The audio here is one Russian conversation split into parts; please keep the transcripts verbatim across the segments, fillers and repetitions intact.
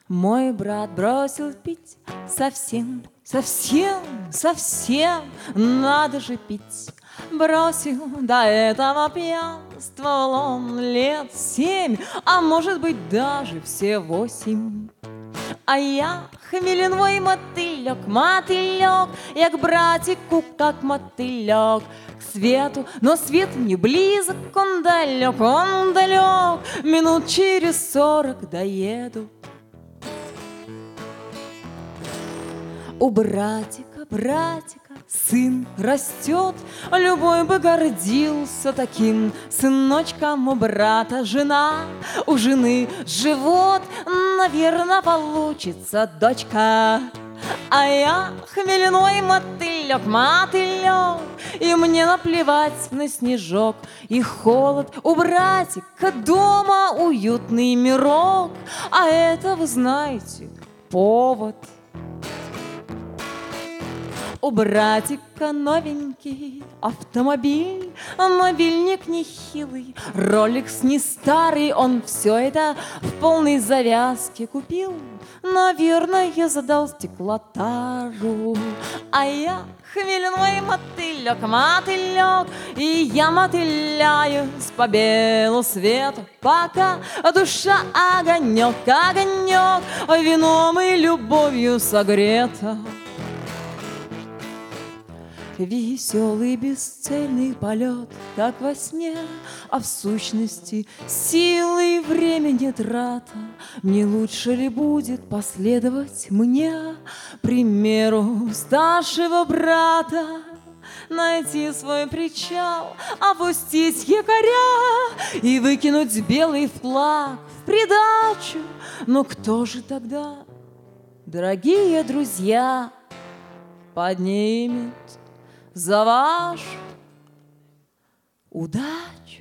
Мой брат бросил пить совсем, совсем, совсем, надо же пить. Бросил, до этого пьянствовал он лет семь, а может быть даже все восемь. А я хмельной мотылек, мотылек, я к братику как мотылек к свету, но свет не близок, он далек, он далек, минут через сорок доеду. У братика, братика, сын растет, любой бы гордился таким сыночком. У брата жена, у жены живот, наверное, получится дочка. А я хмельной мотылек, мотылек, и мне наплевать на снежок и холод. У братика дома уютный мирок, а это, вы знаете, повод. У братика новенький автомобиль, мобильник нехилый, роликс не старый, он все это в полной завязке купил. Наверное, я задал стеклотару, а я хмельной мотылек, мотылек, и я мотыляюсь по белу свету, пока душа огонек, огонек, вином и любовью согрета. Веселый бесцельный полет, как во сне, а в сущности силы и времени трата. Не лучше ли будет последовать мне примеру старшего брата? Найти свой причал, опустить якоря и выкинуть белый флаг в придачу. Но кто же тогда, дорогие друзья, поднимет за вашу удачу?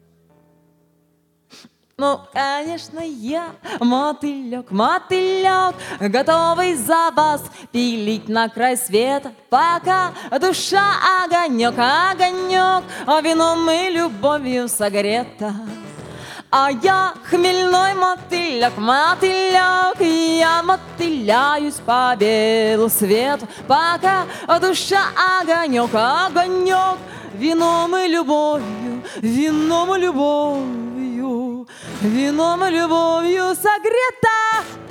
Ну, конечно, я мотылек, мотылек, готовый за вас пилить на край света, пока душа огонек, огонек, вином и любовью согрета. А я хмельной мотылек, мотылек, я мотыляюсь по белу свету, пока душа огонек, огонек, вином и любовью, вином и любовью, вином и любовью согрета.